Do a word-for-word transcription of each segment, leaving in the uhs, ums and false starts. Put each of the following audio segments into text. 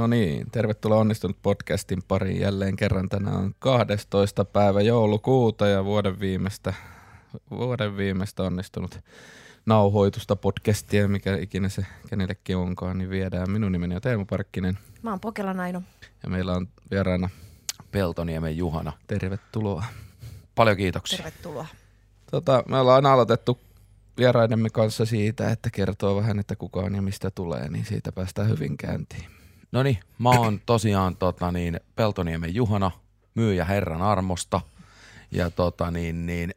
niin, tervetuloa Onnistunut podcastin pariin jälleen kerran. Tänään on kahdestoista päivä joulukuuta ja vuoden viimeistä, vuoden viimeistä onnistunut nauhoitusta podcastia, mikä ikinä se kenellekin onkaan, niin viedään. Minun nimeni on Teemu Parkkinen. Mä oon Pokelan Aino. Ja meillä on vieraana Peltoniemen Juhana. Tervetuloa. Paljon kiitoksia. Tervetuloa. Tota, me ollaan aloitettu vieraidemme kanssa siitä, että kertoo vähän, että kuka on ja mistä tulee, niin siitä päästään hyvin käyntiin. No niin, mä oon tosiaan tota niin, Peltoniemen Juhana, myyjä Herran armosta ja tota niin, niin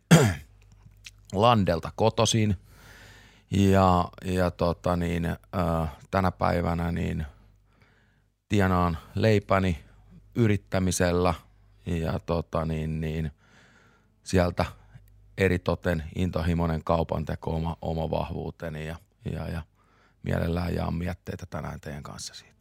Landelta kotoisin ja, ja tota niin, äh, tänä päivänä niin tienaan leipäni yrittämisellä ja tota niin, niin sieltä eritoten intohimoinen kaupanteko oma, oma vahvuuteni ja, ja, ja mielellään jaan mietteitä tänään teidän kanssa siitä.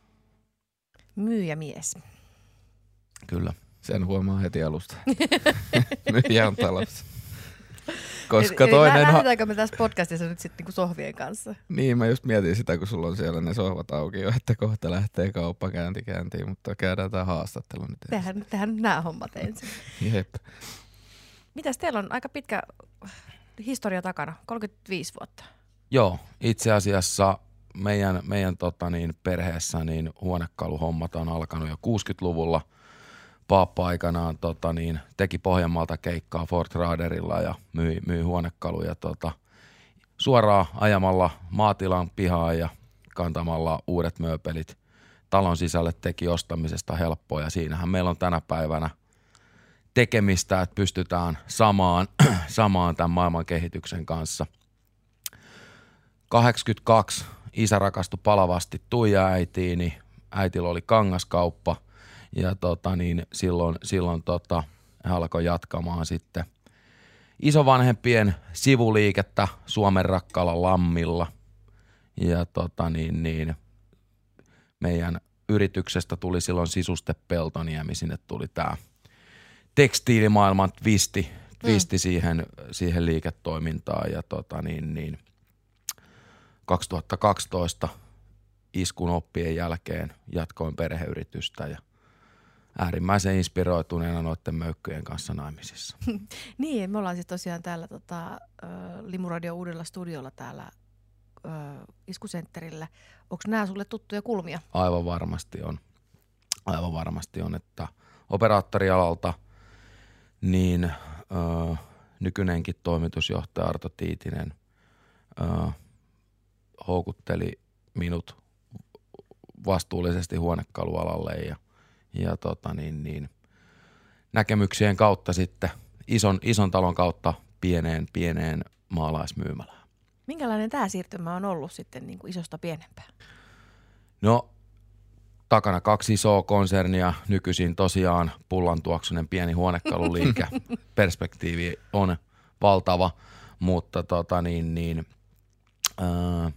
Myyjämies. Kyllä. Sen huomaa heti alusta. Myyjä on talossa. Koska eli, toinen... Eli lähdetäänkö me tässä podcastissa nyt sitten niinku sohvien kanssa? Niin, mä just mietin sitä, kun sulla on siellä ne sohvat auki jo, että kohta lähtee kauppa käynti käyntiin, mutta käydään tää haastattelu nyt. Tehdään, tehdään nämä hommat ensin. Jep. Mitäs teillä on aika pitkä historia takana, kolmekymmentäviisi vuotta? Joo, itse asiassa meidän, meidän tota niin, perheessä niin huonekaluhommat on alkanut jo kuusikymmentäluvulla. Paappa aikanaan tota niin, teki Pohjanmaalta keikkaa Fort Raiderilla ja myi, myi huonekaluja tota, suoraan ajamalla maatilan pihaan ja kantamalla uudet mööpelit talon sisälle teki ostamisesta helppoa ja siinähän meillä on tänä päivänä tekemistä, että pystytään samaan, samaan tämän maailman kehityksen kanssa. kahdeksankymmentäkaksi isä rakastui palavasti Tuija äitiin, niin äitillä oli kangaskauppa ja tota niin, silloin, silloin tota, hän alkoi jatkamaan sitten isovanhempien sivuliikettä Suomen rakkaalla Lammilla ja tota niin, niin, meidän yrityksestä tuli silloin Sisuste Peltoniemi, sinne tuli tämä tekstiilimaailman twisti, twisti mm. siihen, siihen liiketoimintaan ja tota niin, niin kaksituhattakaksitoista iskun oppien jälkeen jatkoin perheyritystä ja äärimmäisen inspiroituneena noiden möykkyjen kanssa naimisissa. Niin, me ollaan siis tosiaan täällä tota, Limuradio uudella studiolla täällä ö, iskusentterillä. Onko nämä sulle tuttuja kulmia? Aivan varmasti on. Aivan varmasti on, että operaattorialalta niin ö, nykyinenkin toimitusjohtaja Arto Tiitinen ö, houkutteli minut vastuullisesti huonekalualalle ja, ja tota niin, niin, näkemyksien kautta sitten ison, ison talon kautta pieneen, pieneen maalaismyymälään. Minkälainen tämä siirtymä on ollut sitten niin kuin isosta pienempään? No takana kaksi isoa konsernia, nykyisin tosiaan pullantuoksunen pieni huonekaluliike. Perspektiivi on valtava, mutta tota niin, niin, ää,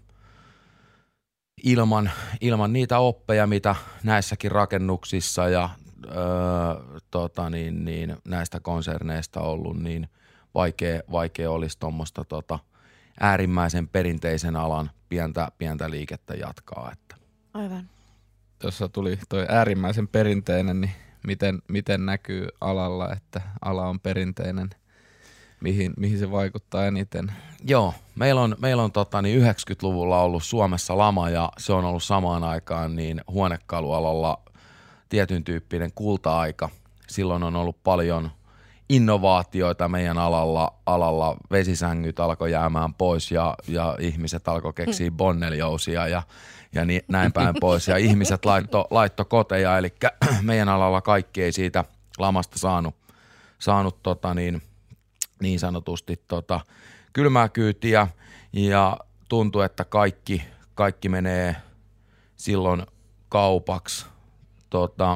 ilman, ilman niitä oppeja, mitä näissäkin rakennuksissa ja ää, tota niin, niin, näistä konserneista ollut, niin vaikea, vaikea olisi tuommoista tota, äärimmäisen perinteisen alan pientä, pientä liikettä jatkaa. Että. Aivan. Tuossa tuli toi äärimmäisen perinteinen, niin miten, miten näkyy alalla, että ala on perinteinen, mihin, mihin se vaikuttaa eniten? Joo, meillä on, meillä on tota, niin yhdeksänkymmentäluvulla ollut Suomessa lama ja se on ollut samaan aikaan niin huonekalualalla tietyn tyyppinen kulta-aika. Silloin on ollut paljon innovaatioita meidän alalla, alalla vesisängyt alkoi jäämään pois ja, ja ihmiset alkoi keksiä bonnelijousia ja, ja niin, näin päin pois. Ja ihmiset laitto, laitto koteja, eli meidän alalla kaikki ei siitä lamasta saanut, saanut tota niin, niin sanotusti tota, kylmää kyytiä ja tuntui, että kaikki, kaikki menee silloin kaupaksi. Tota,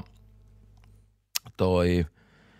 toi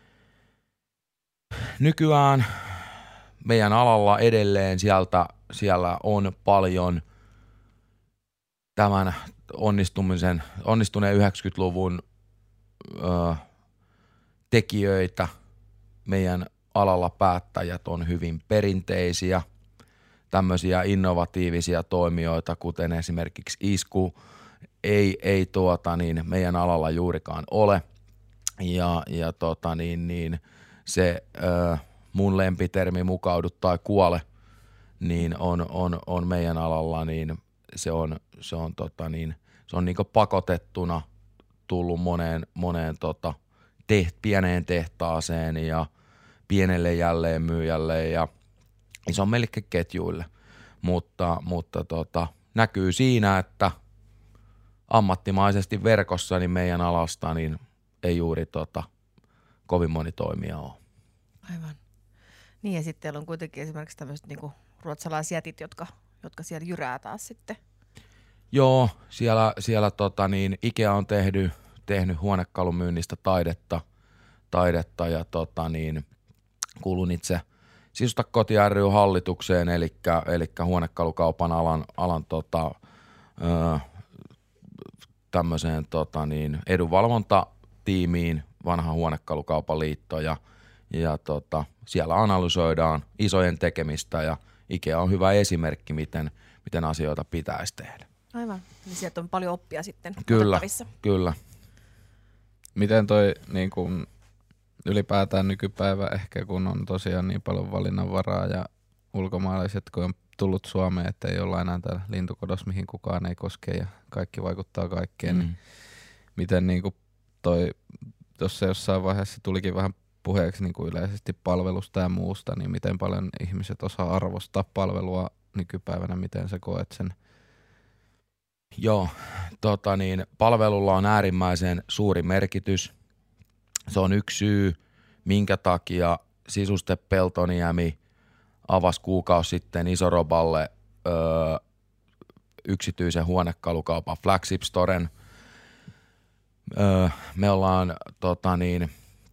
Nykyään meidän alalla edelleen sieltä, siellä on paljon tämän onnistumisen, onnistuneen yhdeksänkymmentäluvun ö, tekijöitä. Meidän alalla päättäjät on hyvin perinteisiä, tämmöisiä innovatiivisia toimijoita, kuten esimerkiksi Isku, ei, ei tuota niin, meidän alalla juurikaan ole. Ja, ja tota niin, niin se ö, mun lempitermi mukaudu tai kuole, niin on, on, on meidän alalla, niin se on, se on, tota niin, se on niinku pakotettuna tullut moneen, moneen tota, teht, pieneen tehtaaseen ja pienelle jälleenmyyjälle ja isommille ketjuille. Mutta, mutta tota, näkyy siinä, että ammattimaisesti verkossa niin meidän alasta niin ei juuri tota, kovin moni toimija ole. Aivan. Niin ja sitten teillä on kuitenkin esimerkiksi tämmöiset niinku ruotsalaisjätit, jotka, jotka siellä jyrää taas sitten. Joo, siellä, siellä tota niin, Ikea on tehnyt, tehnyt huonekalumyynnistä taidetta, taidetta ja tota niin, kuulun itse Sisusta koti ry hallitukseen, eli, eli huonekalukaupan alan, alan tota, ö, tämmöiseen tota niin, edunvalvontatiimiin, vanha huonekalukaupan liitto ja, ja tota, siellä analysoidaan isojen tekemistä ja Ikea on hyvä esimerkki, miten, miten asioita pitäisi tehdä. Aivan, eli sieltä on paljon oppia sitten Kyllä, otettavissa. kyllä. Miten toi niin kun ylipäätään nykypäivä ehkä, kun on tosiaan niin paljon valinnanvaraa ja ulkomaalaiset, kun on tullut Suomeen, että ei olla enää täällä lintukodossa, mihin kukaan ei koske ja kaikki vaikuttaa kaikkeen, mm. niin miten niin kuin toi, tuossa jossain vaiheessa tulikin vähän puheeksi niin kuin yleisesti palvelusta ja muusta, niin miten paljon ihmiset osaa arvostaa palvelua nykypäivänä, miten sä koet sen? Joo, tota niin, palvelulla on äärimmäisen suuri merkitys. Se on yksi syy, minkä takia Sisuste Peltoniemi avasi kuukausi sitten Isoroballe öö, yksityisen huonekalukaupan Flagship Storen. Öö, me ollaan tota niin,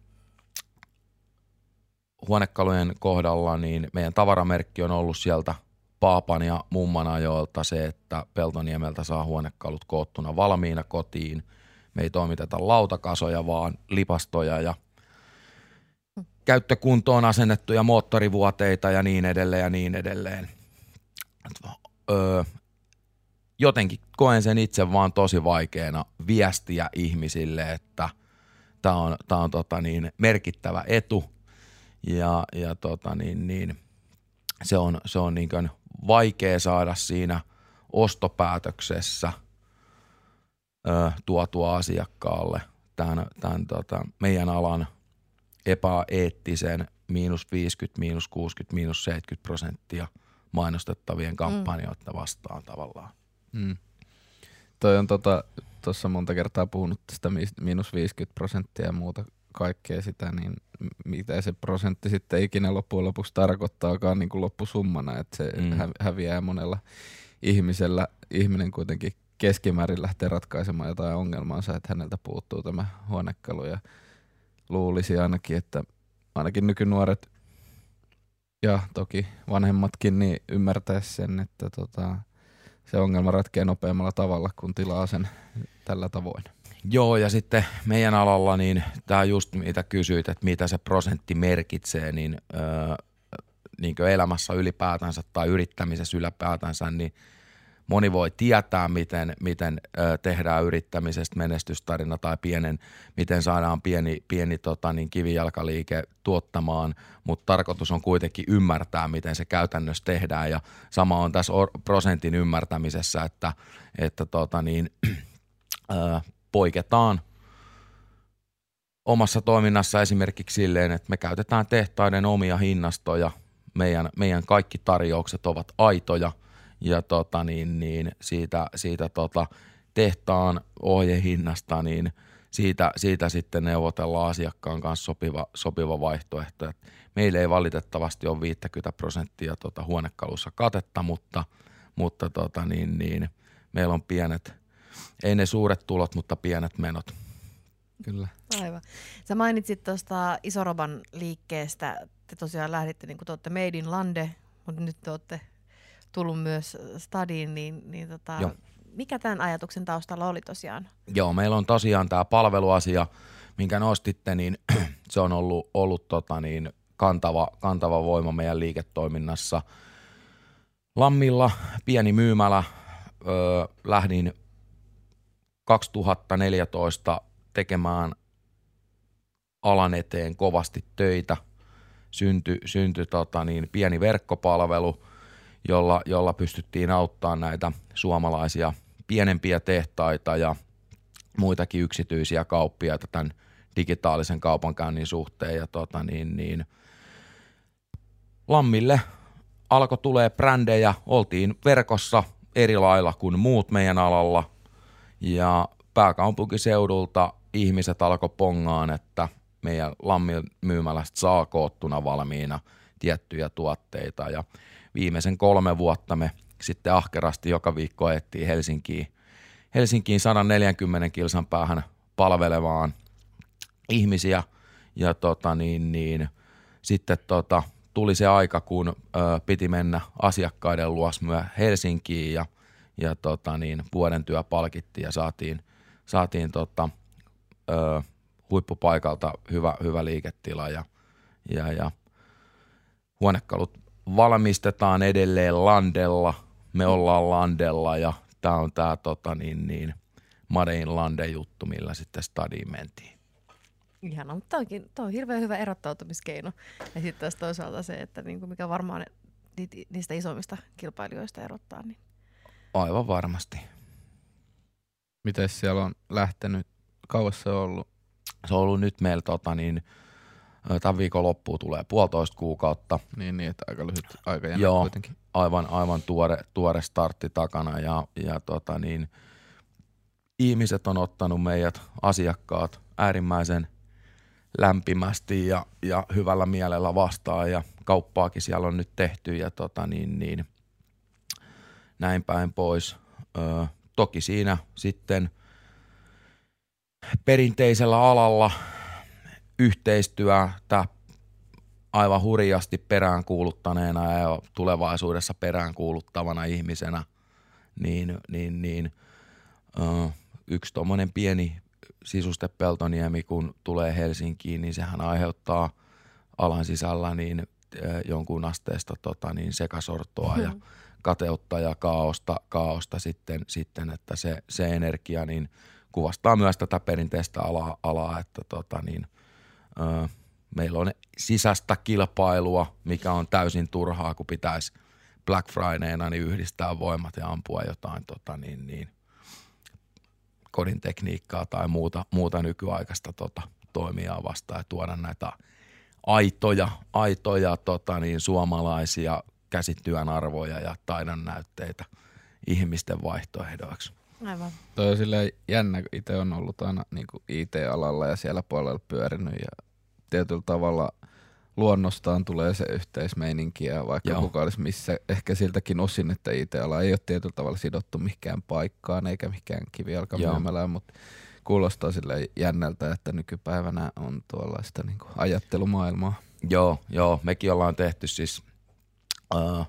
huonekalujen kohdalla, niin meidän tavaramerkki on ollut sieltä paapan ja mumman ajoilta se, että Peltoniemeltä saa huonekalut koottuna valmiina kotiin. Me ei toimiteta lautakasoja, vaan lipastoja ja käyttökuntoon asennettuja moottorivuoteita ja niin edelleen ja niin edelleen. Öö, jotenkin koen sen itse vaan tosi vaikeana viestiä ihmisille, että tämä on, tää on tota niin, merkittävä etu ja, ja tota niin, niin, se on, se on niin kuin vaikea saada siinä ostopäätöksessä ö, tuotua asiakkaalle tämän, tämän tota, meidän alan epäeettisen miinus viisikymmentä, miinus kuusikymmentä, miinus seitsemänkymmentä prosenttia mainostettavien kampanjoita vastaan tavallaan. Mm. Toi on tuossa tota, monta kertaa puhunut tästä miinus viisikymmentä prosenttia ja muuta kaikkea sitä, niin mitä se prosentti sitten ikinä loppujen lopuksi tarkoittaakaan niin kuin loppusummana, että se mm. häviää monella ihmisellä. Ihminen kuitenkin keskimäärin lähtee ratkaisemaan jotain ongelmaansa, että häneltä puuttuu tämä huonekalu ja luulisi ainakin, että ainakin nykynuoret ja toki vanhemmatkin niin ymmärtäisi sen, että tota, se ongelma ratkeaa nopeammalla tavalla, kun tilaa sen tällä tavoin. Joo, ja sitten meidän alalla, niin tämä just mitä kysyit, että mitä se prosentti merkitsee, niin, öö, niin kuin elämässä ylipäätänsä tai yrittämisessä ylipäätänsä, niin moni voi tietää, miten, miten öö, tehdään yrittämisestä menestystarina tai pienen, miten saadaan pieni, pieni tota, niin kivijalkaliike tuottamaan, mutta tarkoitus on kuitenkin ymmärtää, miten se käytännössä tehdään, ja sama on tässä or- prosentin ymmärtämisessä, että, että tota, niin, öö, poiketaan omassa toiminnassa esimerkiksi silleen, että me käytetään tehtaiden omia hinnastoja, meidän, meidän kaikki tarjoukset ovat aitoja ja tota niin, niin siitä, siitä tota tehtaan ohjehinnasta, niin siitä, siitä sitten neuvotellaan asiakkaan kanssa sopiva, sopiva vaihtoehto. Et meillä ei valitettavasti ole viisikymmentä prosenttia tota huonekalussa katetta, mutta, mutta tota niin, niin meillä on pienet, ei ne suuret tulot, mutta pienet menot. Kyllä. Aivan. Sä mainitsit tuosta Isoroban liikkeestä. Te tosiaan lähditte, niin kuin te olette Made in Lande, mutta nyt te olette tullut myös Stadiin, niin, niin tota, mikä tämän ajatuksen taustalla oli tosiaan? Joo, meillä on tosiaan tämä palveluasia, minkä nostitte, niin se on ollut, ollut tota niin, kantava, kantava voima meidän liiketoiminnassa. Lammilla pieni myymälä, öö, lähdin kaksituhattaneljätoista tekemään alan eteen kovasti töitä. Syntyi synty, tota niin, pieni verkkopalvelu, jolla, jolla pystyttiin auttamaan näitä suomalaisia pienempiä tehtaita ja muitakin yksityisiä kauppiaita tämän digitaalisen kaupankäynnin suhteen. Ja tota niin, niin, Lammille alkoi tulee brändejä, oltiin verkossa eri lailla kuin muut meidän alalla ja pääkaupunkiseudulta ihmiset alkoi pongaan, että meidän Lammin myymälästä saa koottuna valmiina tiettyjä tuotteita ja viimeisen kolme vuotta me sitten ahkerasti joka viikko ajettiin Helsinkiin, Helsinkiin sata neljäkymmentä kilsan päähän palvelevaan ihmisiä ja tota niin, niin, sitten tota, tuli se aika, kun ö, piti mennä asiakkaiden luos myös Helsinkiin ja, ja tota niin, vuoden työ palkittiin ja saatiin, saatiin tota, ö, huippupaikalta hyvä, hyvä liiketila ja, ja, ja huonekalut valmistetaan edelleen Landella, me ollaan Landella ja tää on tää tota niin, niin Made in Lande juttu, millä sitten stadiin mentiin. Ihanaa, mutta toi on hirveän hyvä erottautumiskeino. Ja sitten taas toisaalta se, että niinku mikä varmaan niistä isommista kilpailijoista erottaa. Niin. Aivan varmasti. Miten siellä on lähtenyt? Kauas se on ollut? Se on ollut nyt meillä tota niin, tämän viikon loppuun tulee puolitoista kuukautta. Niin, niin että aika lyhyt aika jännä Joo, kuitenkin. aivan, aivan tuore, tuore startti takana ja, ja tota niin, ihmiset on ottanut meidät asiakkaat äärimmäisen lämpimästi ja, ja hyvällä mielellä vastaan ja kauppaakin siellä on nyt tehty ja tota niin, niin, näin päin pois. Ö, toki siinä sitten perinteisellä alalla yhteistyötä aivan hurjasti peräänkuuluttaneena ja tulevaisuudessa peräänkuuluttavana ihmisenä, niin, niin, niin ö, yksi tommonen pieni sisustepeltoniemi, kun tulee Helsinkiin, niin sehän aiheuttaa alan sisällä niin jonkun asteesta tota, niin sekasortoa mm-hmm. ja kateutta ja kaaosta, kaaosta sitten, sitten, että se, se energia niin kuvastaa myös tätä perinteistä alaa, alaa että tota, niin, ö, meillä on sisäistä kilpailua, mikä on täysin turhaa, kun pitäisi Black Fridayna niin yhdistää voimat ja ampua jotain tota, niin, niin, kodin tekniikkaa tai muuta, muuta nykyaikaista tota, toimijaa vastaan ja tuoda näitä aitoja, aitoja tota, niin, suomalaisia käsityön arvoja ja taidon näytteitä ihmisten vaihtoehdoiksi. Aivan. Toi on silleen jännä, kun itse on ollut aina niin kuin I T-alalla ja siellä puolella pyörinyt ja tietyllä tavalla luonnostaan tulee se yhteismeininki ja vaikka Joo. kuka olisi missä, ehkä siltäkin osin, että I T-ala ei ole tietyllä tavalla sidottu mihinkään paikkaan eikä mihinkään kivijalkamyymälään, mutta kuulostaa silleen jännältä, että nykypäivänä on tuollaista niin kuin ajattelumaailmaa. Joo, joo, mekin ollaan tehty siis äh,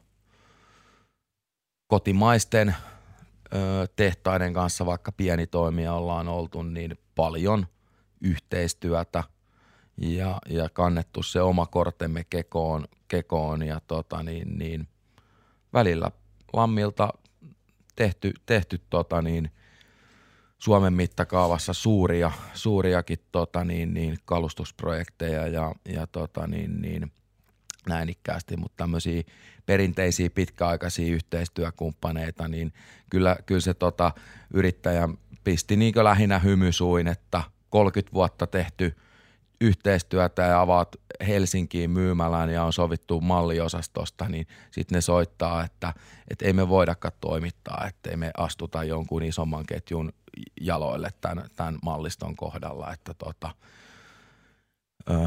kotimaisten äh, tehtaiden kanssa, vaikka pieni toimija ollaan oltu, niin paljon yhteistyötä ja, ja kannettu se oma kortemme kekoon, kekoon ja tota niin, niin välillä Lammilta tehty, tehty tota niin, Suomen mittakaavassa suuria, suuriakin tota niin, niin kalustusprojekteja ja, ja tota niin, niin näin ikkäästi, mutta tämmöisiä perinteisiä pitkäaikaisia yhteistyökumppaneita, niin kyllä, kyllä se tota, yrittäjä pisti niinkö lähinnä hymysuin, että kolmekymmentä vuotta tehty yhteistyötä ja avaat Helsinkiin myymälään ja on sovittu malliosastosta, niin sitten ne soittaa, että, että ei me voidakaan toimittaa, että ei me astuta jonkun isomman ketjun jaloille tämän, tämän malliston kohdalla, että tota, ö,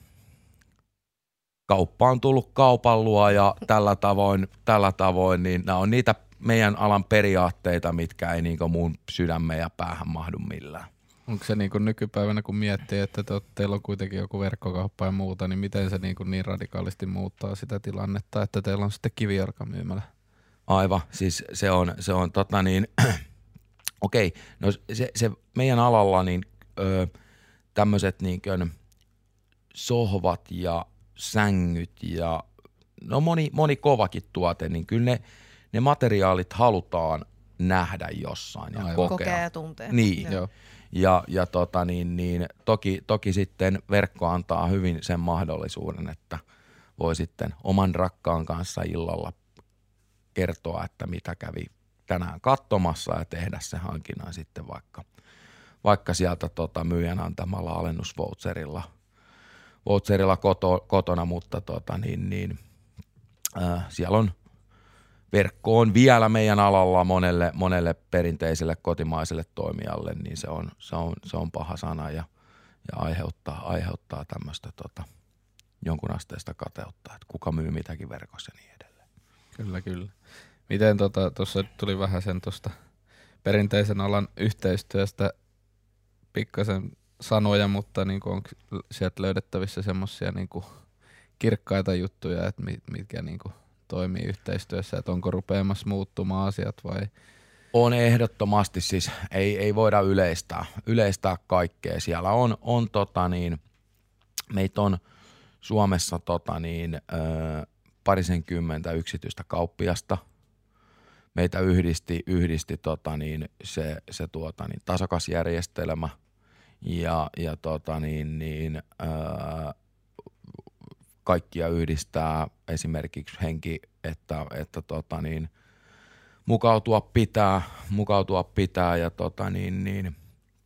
kauppa on tullut kaupan luo ja tällä tavoin, tällä tavoin niin nämä on niitä meidän alan periaatteita, mitkä ei niin kuin mun sydämeen ja päähän mahdu millään. Onko se niin kuin nykypäivänä, kun miettii, että te, teillä on kuitenkin joku verkkokauppa ja muuta, niin miten se niin, kuin niin radikaalisti muuttaa sitä tilannetta, että teillä on sitten kivijalkamyymälä? Aivan, siis se on, se on tota niin, okei, okay, no se, se meidän alalla niin öö, tämmöiset niin kuin sohvat ja sängyt ja no moni, moni kovakin tuote, niin kyllä ne, ne materiaalit halutaan nähdä jossain ja Aivan. kokea. Kokea ja tuntea. Niin. Joo. Ja, ja tota niin, niin, toki, toki sitten verkko antaa hyvin sen mahdollisuuden, että voi sitten oman rakkaan kanssa illalla kertoa, että mitä kävi tänään katsomassa ja tehdä se hankinnan sitten vaikka, vaikka sieltä tota myyjän antamalla alennusvoucherilla voucherilla koto, kotona, mutta tota niin, niin, äh, siellä on verkko on vielä meidän alalla monelle, monelle perinteiselle kotimaiselle toimijalle, niin se on, se on, se on paha sana ja, ja aiheuttaa, aiheuttaa tämmöistä tota, jonkun asteista kateutta, että kuka myy mitäkin verkossa ja niin edelleen. Kyllä, kyllä. Miten tuossa tota, tuli vähän sen tuosta perinteisen alan yhteistyöstä pikkasen sanoja, mutta niin onko sieltä löydettävissä semmoisia niin kirkkaita juttuja, että mitkä niin kuin toimii yhteistyössä, että onko rupeamassa muuttumaan asiat vai? On ehdottomasti, siis ei, ei voida yleistää, yleistää kaikkea. Siellä on, on tota niin, meitä on Suomessa tota niin, ö, parisenkymmentä yksityistä kauppiasta. Meitä yhdisti, yhdisti tota niin, se, se tuota niin, tasokasjärjestelmä ja, ja tota niin, niin, ö, kaikkia yhdistää esimerkiksi henki, että, että tota niin, mukautua pitää, mukautua pitää ja tota niin, niin,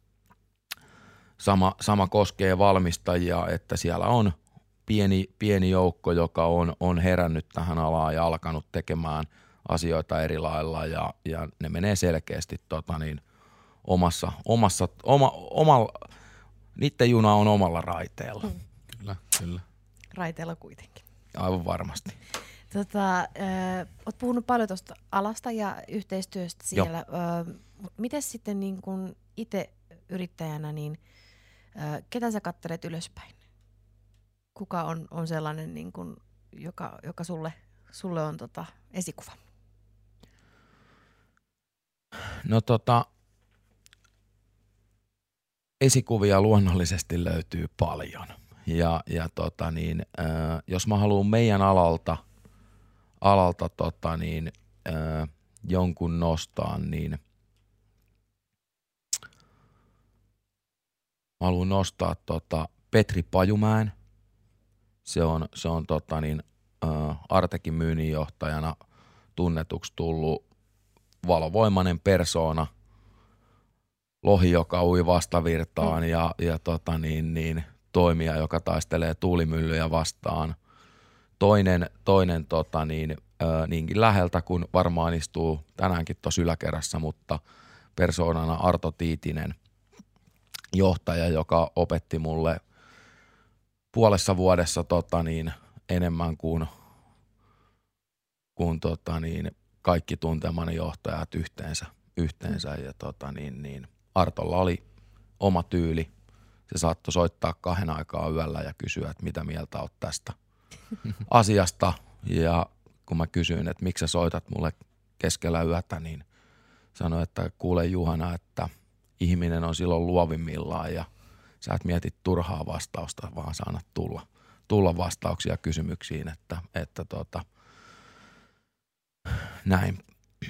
sama, sama koskee valmistajia, että siellä on pieni, pieni joukko, joka on, on herännyt tähän alaan ja alkanut tekemään asioita eri lailla ja, ja ne menee selkeästi tota niin, omassa, omassa, oma, omalla, niiden juna on omalla raiteella. Mm. Kyllä, kyllä. Raiteella kuitenkin. Aivan varmasti. Tota, äh, oot puhunut paljon tuosta alasta ja yhteistyöstä siellä. Äh, miten sitten niin kun itse yrittäjänä, niin äh, ketä sä katselet ylöspäin? Kuka on, on sellainen, niin kun, joka, joka sulle, sulle on tota, esikuva? No tota, esikuvia luonnollisesti löytyy paljon. Ja, ja tota niin, äh, jos mä haluan meidän alalta, alalta tota niin, äh, jonkun nostaa, niin mä haluan nostaa tota Petri Pajumäen. Se on, se on tota niin, äh, Artekin myynninjohtajana tunnetuksi tullut valovoimainen persoona, lohi, joka ui vastavirtaan mm. ja, ja tota niin, niin, toimija, joka taistelee tuulimyllyjä vastaan. Toinen, toinen tota niin, ö, niinkin läheltä, kun varmaan istuu tänäänkin tuossa yläkerrassa, mutta persoonana Arto Tiitinen, johtaja, joka opetti mulle puolessa vuodessa tota niin, enemmän kuin, kuin tota niin, kaikki tuntemani johtajat yhteensä. yhteensä. Ja tota niin, niin, Artolla oli oma tyyli. Se saattoi soittaa kahden aikaa yöllä ja kysyä, että mitä mieltä oot tästä asiasta. Ja kun mä kysyin, että miksi sä soitat mulle keskellä yötä, niin sanoi, että kuule Juhana, että ihminen on silloin luovimmillaan ja sä et mieti turhaa vastausta, vaan sä annat tulla, tulla vastauksia kysymyksiin, että, että tota, näin.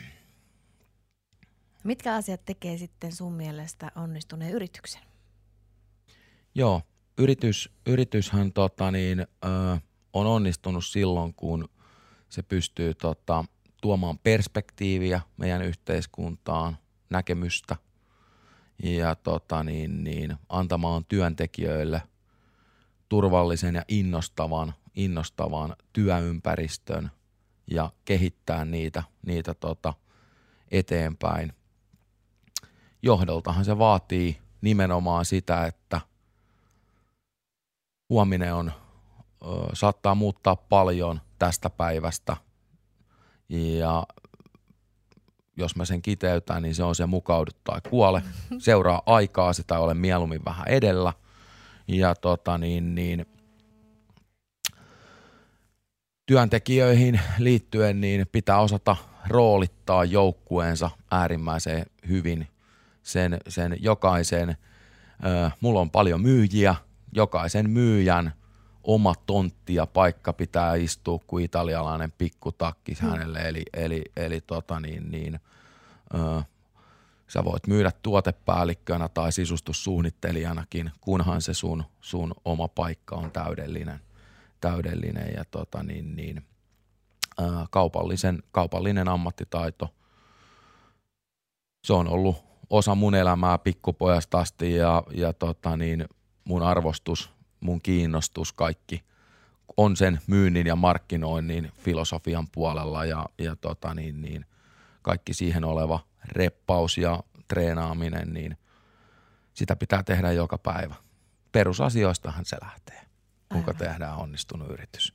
Mitkä asiat tekee sitten sun mielestä onnistuneen yrityksen? Joo, yritys, yrityshän tota niin, ö, on onnistunut silloin, kun se pystyy tota, tuomaan perspektiiviä meidän yhteiskuntaan, näkemystä ja tota niin, niin, antamaan työntekijöille turvallisen ja innostavan, innostavan työympäristön ja kehittää niitä, niitä tota, eteenpäin. Johdoltahan se vaatii nimenomaan sitä, että huominen on, ö, saattaa muuttaa paljon tästä päivästä ja jos mä sen kiteytän, niin se on se mukaudu tai kuole. Seuraa aikaa, sitä ole mieluummin vähän edellä ja tota niin, niin työntekijöihin liittyen niin pitää osata roolittaa joukkueensa äärimmäisen hyvin. Sen, sen jokaisen, äh, mulla on paljon myyjiä, jokaisen myyjän oma tontti ja paikka pitää istua kuin italialainen pikkutakki hänelle, eli, eli, eli tota niin, niin, Öö, sä voit myydä tuotepäällikkönä tai sisustussuunnittelijanakin, kunhan se sun, sun oma paikka on täydellinen. täydellinen ja tota niin, niin, ää, kaupallisen, kaupallinen ammattitaito. Se on ollut osa mun elämää pikkupojasta asti ja, ja tota niin, mun arvostus, mun kiinnostus, kaikki on sen myynnin ja markkinoinnin filosofian puolella ja, ja tota niin, niin, kaikki siihen oleva reppaus ja treenaaminen, niin sitä pitää tehdä joka päivä. Perusasioistahan se lähtee, kuinka Aivan. tehdään onnistunut yritys.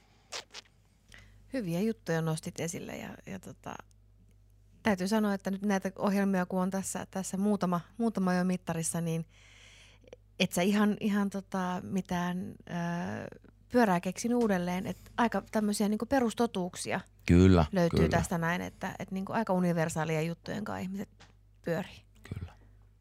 Hyviä juttuja nostit esille ja, ja tota, täytyy sanoa, että nyt näitä ohjelmia, kun on tässä, tässä muutama, muutama jo mittarissa, niin et sä ihan, ihan tota, mitään ää, pyörää keksin uudelleen, että aika tämmöisiä niinku perustotuuksia Kyllä, löytyy kyllä. tästä näin, että et niinku aika universaalia juttujen kanssa ihmiset pyörii. Kyllä.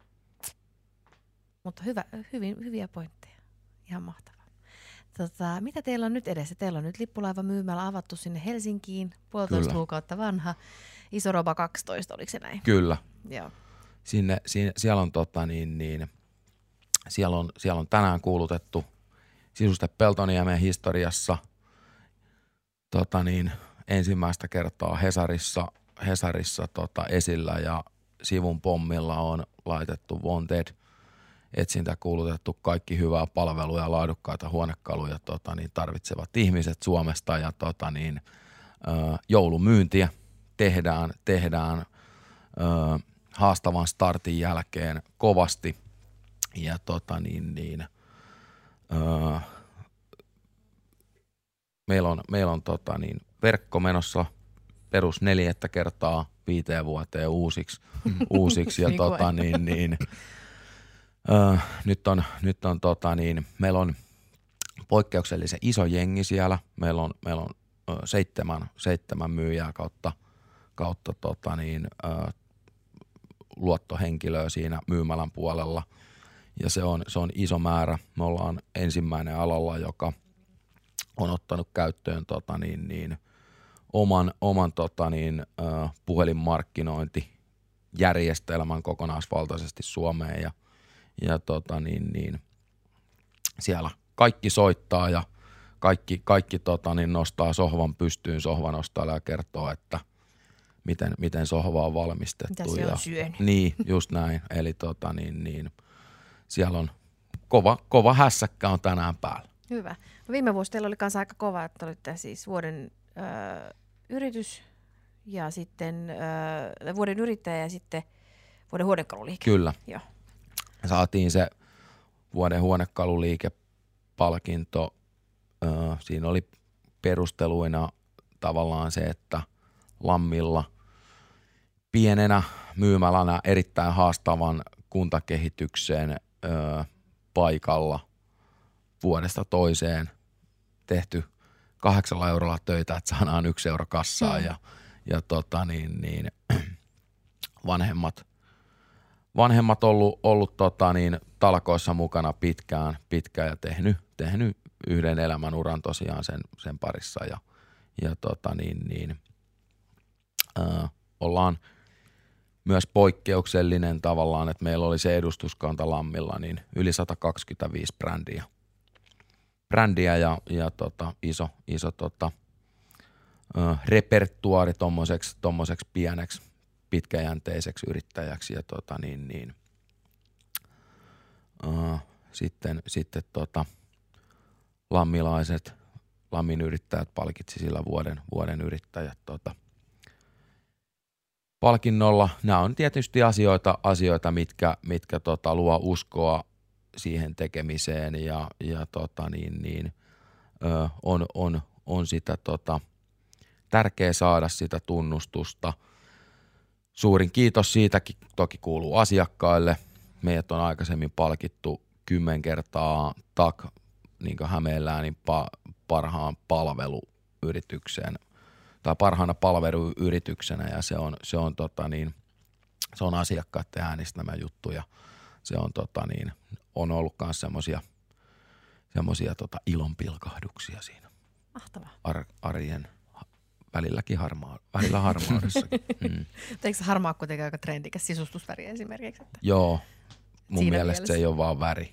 Mutta hyvä, hyvin, hyviä pointteja. Ihan mahtavaa. Tota, mitä teillä on nyt edessä? Teillä on nyt lippulaiva myymällä avattu sinne Helsinkiin, puolitoista Kyllä. kuukautta vanha. Iso Roba kaksitoista, oliko se näin? Kyllä. Joo. Sinne, sinne, siellä, on, tota, niin, niin, siellä, on, siellä on tänään kuulutettu Sisuste Peltoniemen historiassa tota niin, ensimmäistä kertaa Hesarissa, Hesarissa tota, esillä ja sivun pommilla on laitettu Wanted etsintä kuulutettu kaikki hyvää palvelua ja laadukkaita huonekaluja tota, niin tarvitsevat ihmiset Suomesta ja tota, niin, ö, joulumyyntiä tehdään, tehdään ö, haastavan startin jälkeen kovasti ja tota, niin, niin, ö, meillä on, meillä on tota, niin, verkko menossa perus neljättä kertaa viiteen vuoteen uusiksi, uusiksi ja Niin tota, koen. niin, niin, Öö, nyt on, nyt on tota niin, meillä on poikkeuksellisen iso jengi siellä. Meillä on, meillä on ö, seitsemän, seitsemän myyjää kautta, kautta tota niin, ö, luottohenkilöä siinä myymälän puolella. Ja se on, se on iso määrä. Me ollaan ensimmäinen alalla, joka on ottanut käyttöön tota niin, niin, oman, oman tota niin, ö, puhelinmarkkinointijärjestelmän kokonaisvaltaisesti Suomeen ja Ja tota niin, niin siellä kaikki soittaa ja kaikki, kaikki tota niin nostaa sohvan pystyyn sohvanostajalle ja kertoo, että miten, miten sohva on valmistettu. Mitä se ja, on syönyt. Niin, just näin. Eli tota niin, niin siellä on kova, kova hässäkkä on tänään päällä. Hyvä. No viime vuosi teillä oli kanssa aika kova, että olitte siis vuoden ö, yritys ja sitten ö, vuoden yrittäjä ja sitten vuoden huonekaluliike. Kyllä. Joo. Saatiin se vuoden huonekaluliikepalkinto. Öö, siinä oli perusteluina tavallaan se, että Lammilla pienenä myymälänä erittäin haastavan kuntakehityksen öö, paikalla vuodesta toiseen tehty kahdeksalla eurolla töitä, että saadaan yksi euro kassaan Mm. ja, ja tota niin, niin, vanhemmat Vanhemmat ollut, ollut tota niin, talkoissa mukana pitkään, pitkään ja tehnyt, tehnyt yhden elämän uran tosiaan sen, sen parissa. Ja, ja tota niin, niin, ää, ollaan myös poikkeuksellinen tavallaan, että meillä oli se edustuskanta Lammilla, niin yli sata kaksikymmentäviisi brändiä. Brändiä ja, ja tota, iso, iso tota, ää, repertuaari tommoseksi, tommoseksi pieneksi pitkäjänteiseksi yrittäjäksi ja tota niin, niin uh, sitten, sitten tota, lammilaiset, Lammin yrittäjät palkitsi sillä vuoden, vuoden yrittäjät tota, palkinnolla. Nämä on tietysti asioita, asioita mitkä, mitkä tota, luo uskoa siihen tekemiseen ja, ja tota niin, niin, uh, on, on, on sitä tota, tärkeää saada sitä tunnustusta. Suurin kiitos siitäkin toki kuuluu asiakkaille. Meidät on aikaisemmin palkittu kymmen kertaa T A K, niin kuin Hämeenläänin pa- parhaan palveluyrityksen tai parhaana palveluyrityksenä ja se on, se on, tota niin, se on asiakkaiden äänestämä juttu ja se on, tota niin, on ollut myös semmoisia semmoisia tota ilonpilkahduksia siinä Mahtavaa. ar- arjen välilläkin harmaa, välillä harmaudessakin. Mm. Eikö se harmaa kuitenkin aika trendikäs sisustusväri esimerkiksi? Että Joo, mun siinä mielestä mielessä se ei ole vaan väri.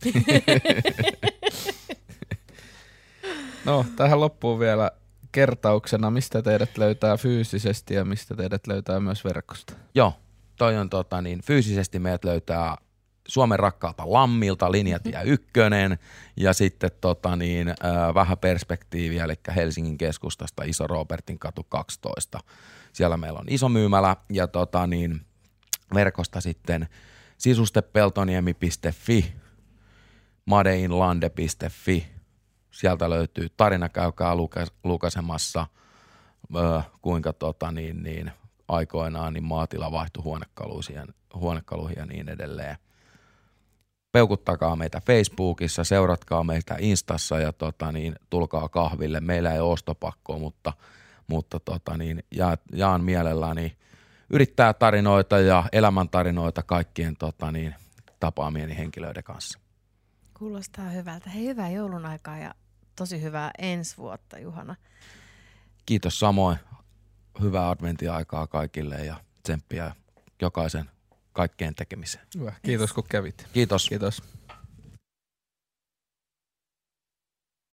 No, tähän loppuun vielä kertauksena, mistä teidät löytää fyysisesti ja mistä teidät löytää myös verkosta. Joo, toi on tota niin, fyysisesti meidät löytää Suomen rakkaalta Lammilta, Linjatie ykkönen, ja sitten tota niin, äh, vähän perspektiiviä, eli Helsingin keskustasta Iso Robertin katu kaksitoista. Siellä meillä on iso myymälä, ja tota niin, verkosta sitten sisustepeltoniemi piste fi, madeinlande piste fi. Sieltä löytyy tarina, käykää luke- lukasemassa, öö, kuinka tota niin, niin, aikoinaan niin maatila vaihtui huonekaluihin ja niin edelleen. Peukuttakaa meitä Facebookissa, seuratkaa meitä Instassa ja tota niin, tulkaa kahville. Meillä ei ole ostopakkoa, mutta, mutta tota niin, ja, jaan mielelläni yrittää tarinoita ja elämäntarinoita kaikkien tota niin, tapaamieni henkilöiden kanssa. kuulostaa hyvältä. Hei, hyvää joulun aikaa ja tosi hyvää ensi vuotta, Juhana. Kiitos samoin. Hyvää adventtiaikaa kaikille ja tsemppiä jokaisen kaikkeen tekemiseen. Hyvä. Kiitos kun kävit. Kiitos. Kiitos.